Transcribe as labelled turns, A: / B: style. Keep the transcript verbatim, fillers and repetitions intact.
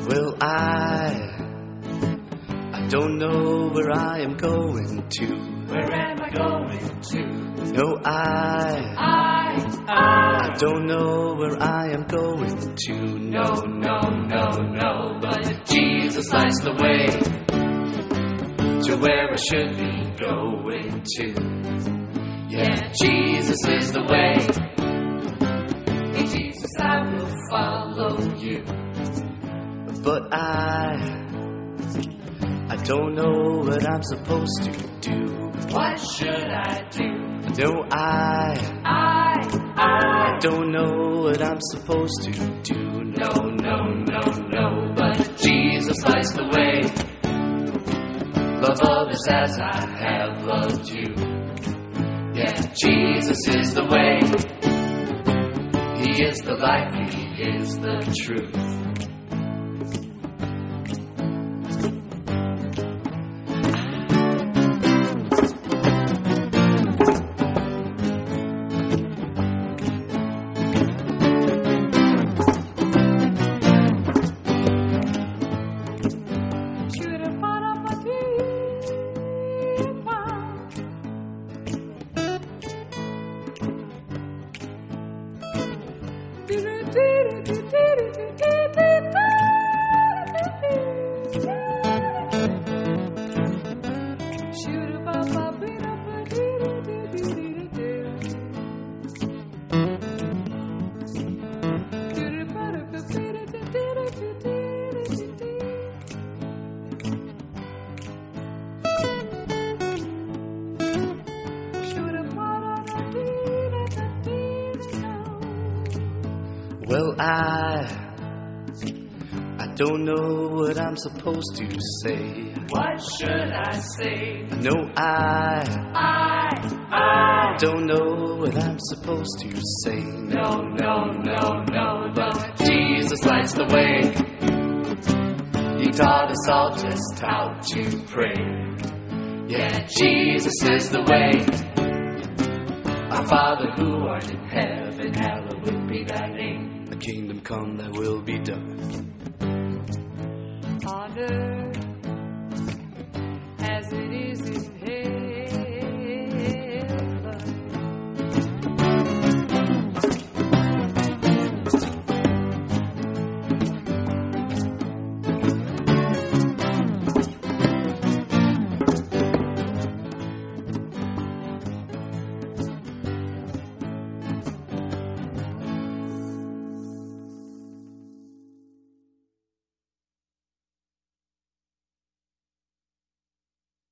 A: Well, I, I don't know where I am going to.
B: Where am I going to?
A: No, I,
B: I, I,
A: I don't know where I am going to.
B: no, no, no, no, but Jesus lights the way to where I should be going to. Yeah, Jesus is the way. In Jesus I will follow you.
A: But I, I don't know what I'm supposed to do.
B: What should I do?
A: No, I,
B: I, I,
A: I don't know what I'm supposed to do.
B: no, no, no, no, but Jesus lights the way. Love others as I have loved you. Yeah, Jesus is the way. He is the life, He is the truth.
A: Well, I, I don't know what I'm supposed to say.
B: What should I say?
A: No, I,
B: I, I,
A: don't know what I'm supposed to say.
B: no, no, no, no, but Jesus lights the way. He taught us all just how to pray. Yeah, Jesus is the way. Our Father who art in heaven, hallowed be thy name.
A: The kingdom come, thy will be done.
B: On earth